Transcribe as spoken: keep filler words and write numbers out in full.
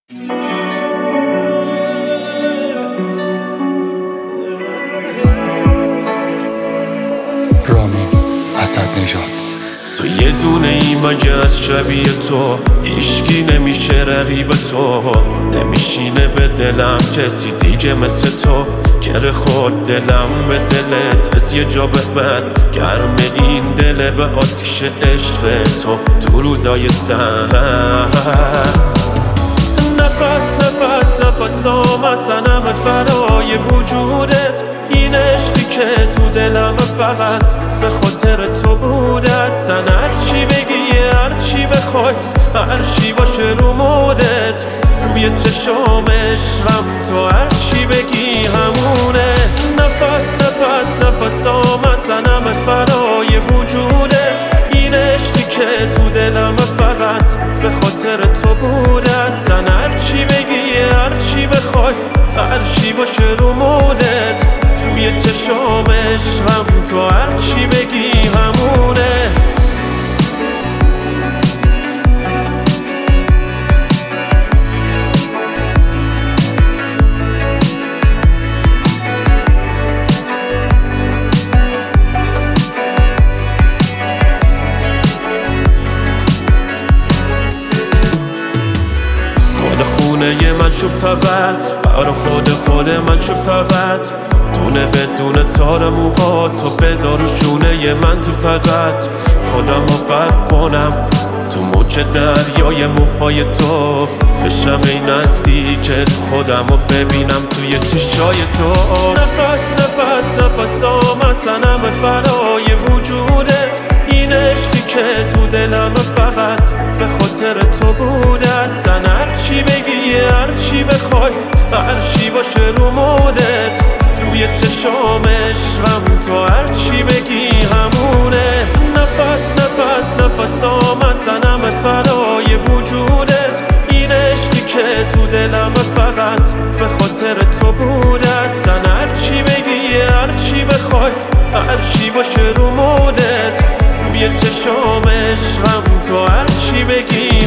رامین اسدنژاد. تو یه دونه ای مگه از شبیه تو هیشکی نمیشه رقیب تو، نمیشینه به دلم کسی دیگه مثل تو. گره خورد دلم به دلت از یه جا به بعد، گرم این دله به آتیش عشق تو تو روزای سرد. نفس نفس نفسام اصنمت فرای وجودت، این عشقی که تو دلم فقط به خاطر تو بوده. اصلا هرچی بگی هرچی بخوای هرچی باشه رو مودت، روی چشام عشقم تو هرچی بگی همونه. نفس نفس نفسام اصنمت فرای وجودت، این عشقی که تو دلم فقط به خاطر تو بوده. اصلا هرچی بگی هرچی بخوای هرچی باشه رو مودت، روی چشام عشقم تو هرچی بگی همونه. خونه من شو فقط برا خود خود من شو فقط، دونه بدون تار موها تو بذار و شونه من تو فقط. خودم رو غرق کنم تو موج دریای موهای تو، بشم این نزدیکت خودم رو ببینم توی چشای تو. نفس نفس نفسام اصنم فرای وجودت، این عشقی که تو دلم فقط به خاطر تو بوده. اصلا هرچی بگی هرچی بخوای هرچی باشه رو مودت، روی چشام عشقم تو هرچی بگی همونه. نفس نفس نفسام اصنم فرای وجودت، این عشقی که تو دلم فقط به خاطر تو بوده. اصلا هرچی بگی هرچی بخوای هرچی باشه رو مودت، روی چشام عشقم تو هرچی بگی